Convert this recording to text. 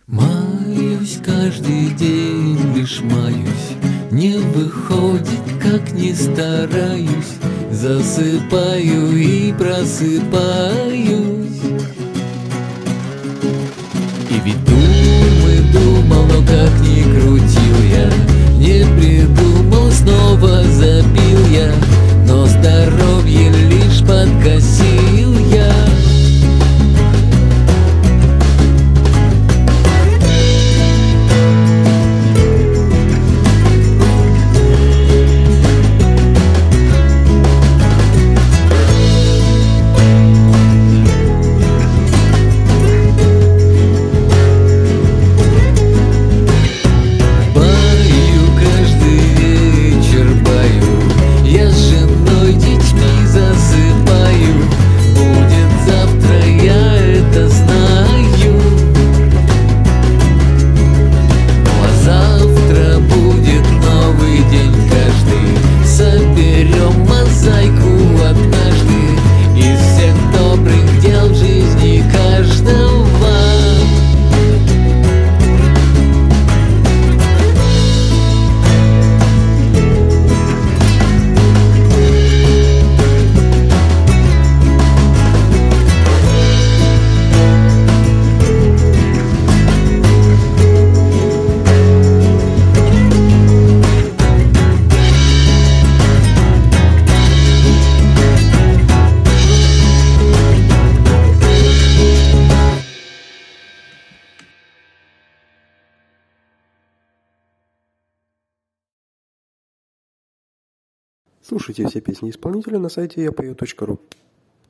Маюсь каждый день, лишь маюсь, не выходит, как ни стараюсь. Засыпаю и просыпаюсь. И ведь думал, но как ни крутил я, не придумал, снова забил я, но здоровье лишь подкосил я. Слушайте все песни исполнителя на сайте yapою.ru.